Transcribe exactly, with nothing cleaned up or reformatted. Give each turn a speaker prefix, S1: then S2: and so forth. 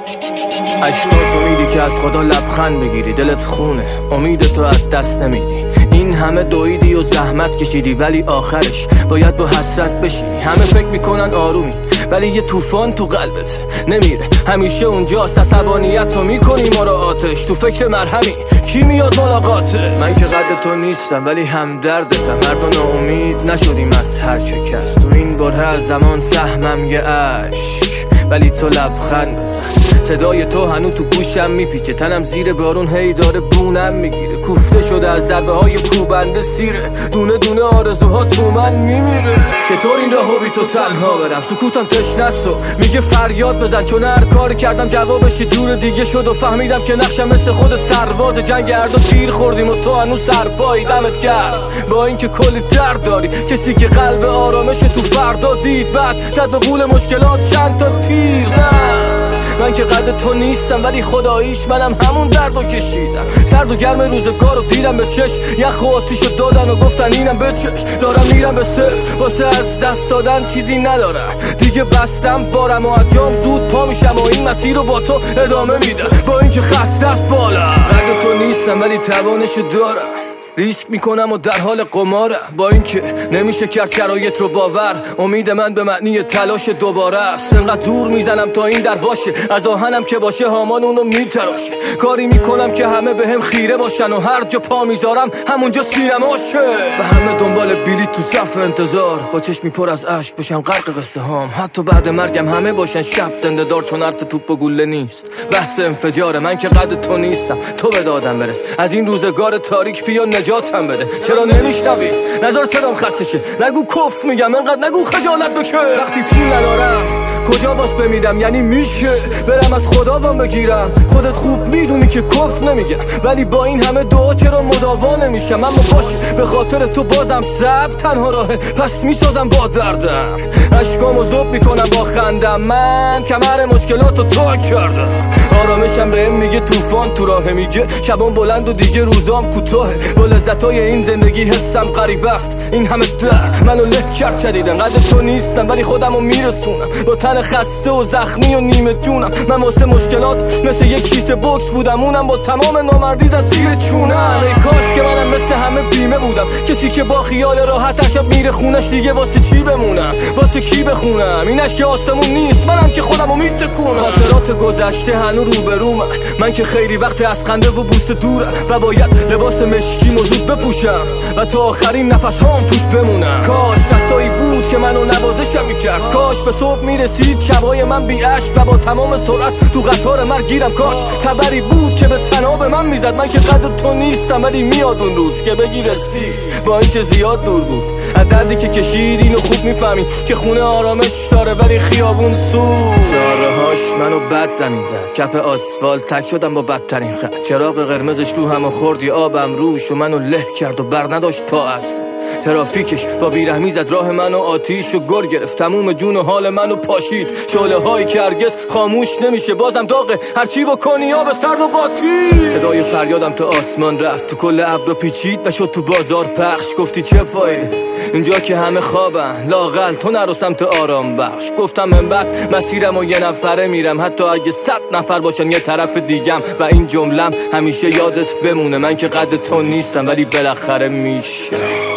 S1: عشقات امیدی که از خدا لبخند بگیری، دلت خونه امید تو از دست نمیدی. این همه دویدی و زحمت کشیدی ولی آخرش باید با حسرت بشینی. همه فکر میکنن آرومی ولی یه طوفان تو قلبت نمیره، همیشه اونجاست. عصبانیت رو میکنی مراعاتش، تو فکر مرهمی کی میاد ملاقاته. من که قد تو نیستم ولی همدردتم، هر دو ناامید نشدیم از هر چه کس. تو این بره از زمان سهمم یه عشق ولی تو لبخند بزن. صدای تو هنو تو گوشم میپیچه، تنم زیر بارون هی داره بونم میگیره. کوفته شده از ضربه های کوبنده سیره، دونه دونه آرزوها تو من میمیره. چطور این راهو بی تو تنها برم؟ سکوتم تشنست و میگه فریاد بزن، چون هر کاری کردم جوابش یه جور دیگه شد. و فهمیدم که نقشم مثل خودت سرباز جنگ هر دو تیر خوردیم و تو هنو سرپایی. دمت گرم با اینکه کلی درد داری، کسی که قلب آرامش تو فردا دید بعد زد به قول مشکلات چند تا تیر. نه من که قد تو نیستم ولی خداییش منم همون دردو کشیدم. سرد و گرم روزگارو دیدم به چشم، یخ و آتیشو دادن و گفتن اینم به چشم. دارم میرم به صفر واسه از دست دادن چیزی ندارم دیگه، بستم بارم و جام زود پا میشم و این مسیر رو با تو ادامه میدم. با اینکه خسته است بالا، قد تو نیستم ولی توانشو دارم. ریسک میکنم و در حال قمارم، با اینکه نمیشه کرد شرایط رو باور. امید من به معنی تلاش دوباره است. انقدر زور میزنم تا این در باشه، از آهنم که باشه هامان اونو میتراشه. کاری میکنم که همه به هم خیره باشن و هر جا پا میذارم همونجا سینماشه. و همه دنبال بلیط تو صف انتظار، با چشمی پر از اشک بشن غرق قصه هام. حتی بعد مرگم همه باشن شب زنده دار، چون حرف توپ و گوله نیست بحث انفجاره. من که قد تو نیستم، تو به دادم برس، از این روزگار تاریک بیا نجاتم بده. چرا نمیشنوی؟ نظر صدام خسته شه، نگو کف میگم، انقدر نگو خجالت بکش. وقتی پول ندارم کجا واس بمیدم؟ یعنی میشه برم از خدا وام بگیرم؟ خودت خوب میدونی که کف نمیگم، ولی با این همه دعا چرا مداوا نمیشم؟ اما باشه به خاطر تو بازم زب تنها راهه، پس میسازم با دردم. اشکامو زوب میکنم با خندم، من کمر مشکلاتو تا کردم. آرامشم بهم میگه طوفان تو راه، میگه شبام بلند و دیگه روزام کوتاه. با لذتای این زندگی حسم غریب است، این همه درد منو له کرد شدیدن. قد تو نیستم ولی خودمو میرسونم، با تن خسته و زخمی و نیمه جونم. من واسه مشکلات مثل یک کیسه بوکس بودم، اونم با تمام نامردی زد زیر چونم. ای کاش که منم مثل همه بیمه بودم، کسی که با خیال راحت شب میره خونش. دیگه واسه چی بمونم؟ واسه کی بخونم؟ اینش که آسمون نیست، منم که خودمو میتکونم. خاطرات گذشته هنو روبرومن، من که خیلی وقت از خنده و بوسه دورم و باید لباس مشکی موزود بپوشم و تا آخرین نفس هام توش بمونم. کاش دستایی بود که منو نوازشم میکرد، کاش به صبح میرسید شبای من بی عشق و با تمام سرعت تو قطار مرگ گیرم. کاش تبری بود که به تناب من میزد. من که قد تو نیستم ولی میاد اون روز که بگی رسید، با اینکه زیاد دور بود. از دردی که کشید اینو خوب میفهمی که خونه آرامش داره ولی خیابون سوز. چارهاش منو بد زمین زد، کف آسفالت تک شدم با بدترین خط. چراغ قرمزش رو همو خوردی آبم روش و منو له کرد و بر نداشت پا است. ترافیکش با بیرحمی زد راه منو آتیش و گر گرفت، تموم جون و حال منو پاشید. شعله هایی که هرگز خاموش نمیشه، بازم داغه هرچی بکنی آب سرد و قاطی. صدای فریادم تو آسمان رفت، تو کل ابر پیچید و شد تو بازار پخش. گفتی چه فایده اینجا که همه خوابن، لااقل تو نرو سمت آرام بخش. گفتم من بعد مسیرم و یه نفره میرم، حتی اگه صد نفر باشن یه طرف دیگم. و این جملم همیشه یادت بمونه، من که قد تو نیستم ولی بالاخره میشه.